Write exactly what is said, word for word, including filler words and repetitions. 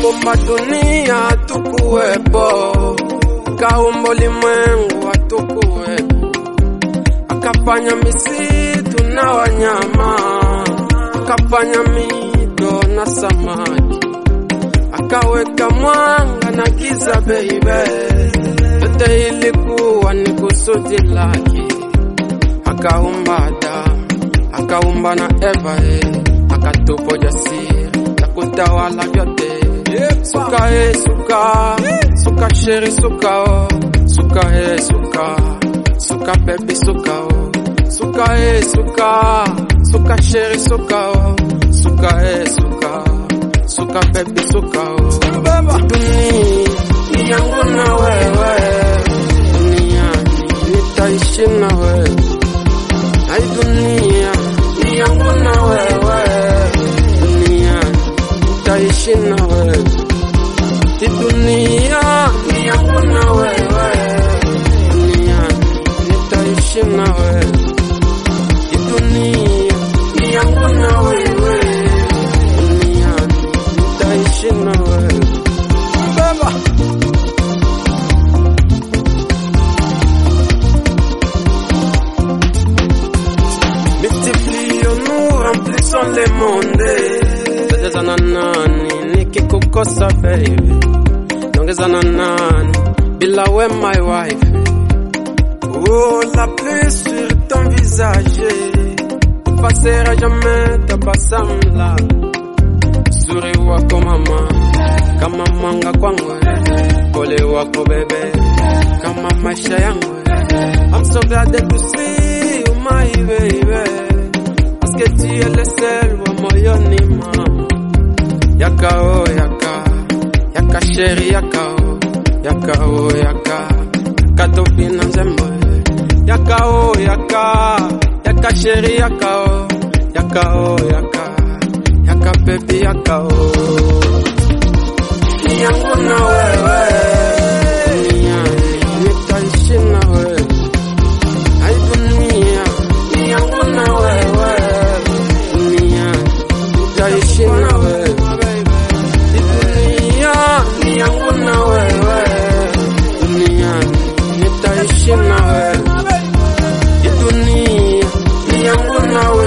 Alipoumba dunia hatukuwepo, akaumba ulimwengu hatukuwepo, akafanya misitu na wanyama, akafanya mito na samaki, akaweka mwanga na giza baby. Yote ilikuwa ni kusudi lake. Akaumba Adamu, akaumba na Eva, akatupa jasiri ya kutawala vyote. Suka he suka, suka sheri suka oh, suka he suka, suka baby suka oh, suka he suka, suka sheri suka oh, suka he suka, suka baby suka oh. Dunia ni yangu na wewe, dunia nitaishi na wewe. Ai dunia ni yangu na wewe, dunia nitaishi na wewe. Hii dunia ni yangu na wewe, dunia nitaishi na wewe. Hii dunia ni yangu na wewe, dunia nitaishi na wewe. Baba remplissons le monde. Ongeza nani nikikukosa baby, ongeza nani bila we my wife. Oh la pluie sur ton visage passera jamais tabasamu la suri wako mama, kama mwanga kwangu, pole wako bebe kama maisha yangu. I'm so glad to see you my baby, que tu es le seul wa moyoni mama. Yaka oh yaka, yaka sheri yaka oh, yaka oh yaka, yaka topina nzembo. Yaka oh yaka, yaka sheri yaka oh, yaka oh yaka, yaka baby yaka oh. Ni yangu na wewe, ni yangu nitaishi na wewe. Ai dunia ni yangu na wewe, nitaishi na wewe. Dunia ni yangu na wewe, dunia nitaishi na wewe. Dunia ni yangu na wewe.